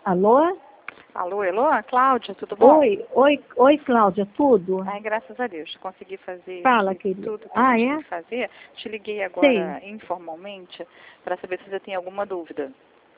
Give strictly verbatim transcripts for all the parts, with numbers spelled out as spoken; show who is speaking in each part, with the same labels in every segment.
Speaker 1: Alô?
Speaker 2: Alô, Elô? Cláudia, tudo bom?
Speaker 1: Oi, oi, oi, Cláudia, tudo?
Speaker 2: Ai, graças a Deus, consegui fazer
Speaker 1: Fala,
Speaker 2: aqui
Speaker 1: querida.
Speaker 2: tudo que
Speaker 1: Ah,
Speaker 2: eu tinha
Speaker 1: é?
Speaker 2: que fazer. Te liguei agora
Speaker 1: Sim.
Speaker 2: informalmente para saber se você tem alguma dúvida.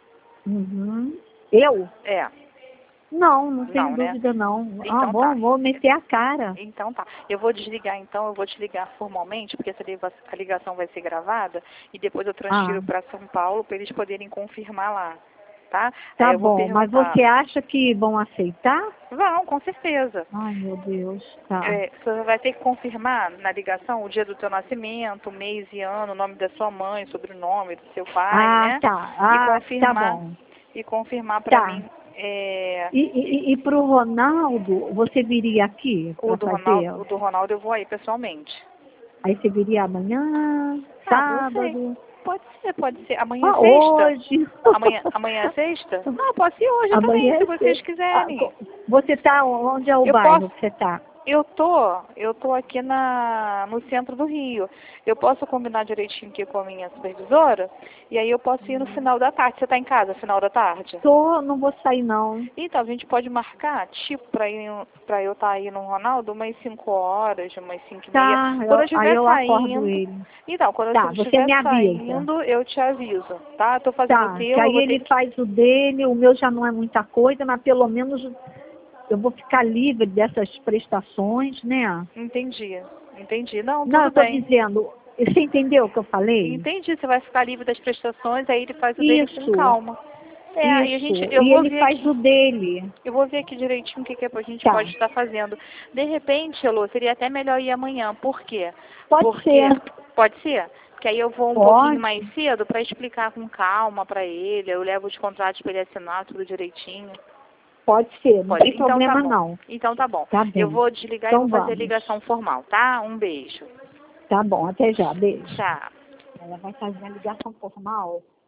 Speaker 1: Uhum. Eu?
Speaker 2: É,
Speaker 1: Não, não tenho
Speaker 2: não, né?
Speaker 1: dúvida, não. Ah,
Speaker 2: Então
Speaker 1: vou,
Speaker 2: tá.
Speaker 1: vou meter a cara.
Speaker 2: Então tá. Eu vou desligar então, eu vou te ligar formalmente, porque essa liga- a ligação vai ser gravada e depois eu
Speaker 1: Ah,
Speaker 2: transfiro para São Paulo para eles poderem confirmar lá, tá? Aí
Speaker 1: tá
Speaker 2: eu vou
Speaker 1: bom, mas
Speaker 2: perguntar.
Speaker 1: você acha que vão aceitar?
Speaker 2: Vão, com certeza.
Speaker 1: Ai, meu Deus, tá.
Speaker 2: É, você vai ter que confirmar na ligação o dia do teu nascimento, mês e ano, o nome da sua mãe, sobrenome do seu pai,
Speaker 1: Ah,
Speaker 2: né?
Speaker 1: tá.
Speaker 2: E
Speaker 1: Ah, tá
Speaker 2: confirmar,
Speaker 1: bom.
Speaker 2: e confirmar para
Speaker 1: Tá.
Speaker 2: mim é,
Speaker 1: E, e, e para o Ronaldo, você viria aqui
Speaker 2: o
Speaker 1: para
Speaker 2: do Ronaldo,
Speaker 1: fazer?
Speaker 2: o do Ronaldo eu vou aí pessoalmente.
Speaker 1: Aí você viria amanhã,
Speaker 2: Ah, não sei.
Speaker 1: sábado?
Speaker 2: Pode ser, pode ser. Amanhã é
Speaker 1: Ah,
Speaker 2: sexta?
Speaker 1: hoje.
Speaker 2: Amanhã, amanhã é sexta? Ah, pode ser hoje também,
Speaker 1: Amanhã
Speaker 2: se
Speaker 1: é
Speaker 2: vocês
Speaker 1: sexta. Ah,
Speaker 2: quiserem.
Speaker 1: co- você tá onde é o
Speaker 2: Eu
Speaker 1: bairro
Speaker 2: posso.
Speaker 1: que você tá?
Speaker 2: Eu tô, eu tô aqui na, no centro do Rio. Eu posso combinar direitinho aqui com a minha supervisora e aí eu posso ir no final da tarde. Você tá em casa, final da tarde?
Speaker 1: Tô, não vou sair não.
Speaker 2: Então, a gente pode marcar, tipo, pra, ir, pra eu estar aí no Ronaldo, umas cinco horas, umas cinco e meia.
Speaker 1: Tá,
Speaker 2: Quando eu
Speaker 1: eu- aí
Speaker 2: estiver
Speaker 1: eu acordo
Speaker 2: saindo,
Speaker 1: ele.
Speaker 2: então, quando
Speaker 1: Tá,
Speaker 2: eu
Speaker 1: você
Speaker 2: estiver
Speaker 1: me avisa.
Speaker 2: saindo, eu te aviso, tá? Eu tô fazendo o
Speaker 1: Tá, que
Speaker 2: teu, eu
Speaker 1: aí
Speaker 2: vou ter
Speaker 1: ele
Speaker 2: que...
Speaker 1: faz o dele, o meu já não é muita coisa, mas pelo menos eu vou ficar livre dessas prestações, né?
Speaker 2: Entendi, entendi. Não,
Speaker 1: Não,
Speaker 2: tudo
Speaker 1: eu tô
Speaker 2: bem.
Speaker 1: dizendo, você entendeu o que eu falei?
Speaker 2: Entendi, você vai ficar livre das prestações, aí ele faz o dele com
Speaker 1: Isso,
Speaker 2: calma. É, aí a gente,
Speaker 1: isso.
Speaker 2: eu
Speaker 1: E
Speaker 2: vou
Speaker 1: ele
Speaker 2: ver
Speaker 1: faz
Speaker 2: aqui,
Speaker 1: o dele.
Speaker 2: eu vou ver aqui direitinho o que, que a gente
Speaker 1: Tá,
Speaker 2: pode estar fazendo. De repente, Elô, seria até melhor ir amanhã. Por quê?
Speaker 1: pode
Speaker 2: Porque,
Speaker 1: ser.
Speaker 2: pode ser? Porque aí eu vou um pouquinho mais
Speaker 1: Pode.
Speaker 2: cedo para explicar com calma para ele, eu levo os contratos para ele assinar tudo direitinho.
Speaker 1: Pode ser, não
Speaker 2: Pode?
Speaker 1: tem
Speaker 2: Então tá
Speaker 1: problema
Speaker 2: bom.
Speaker 1: não.
Speaker 2: Então tá bom.
Speaker 1: Tá
Speaker 2: Eu
Speaker 1: bem.
Speaker 2: vou desligar e
Speaker 1: Então
Speaker 2: vou fazer a
Speaker 1: vamos.
Speaker 2: ligação formal, tá? Um beijo.
Speaker 1: Tá bom, até já. Beijo.
Speaker 2: Tchau.
Speaker 1: Ela vai fazer a ligação formal.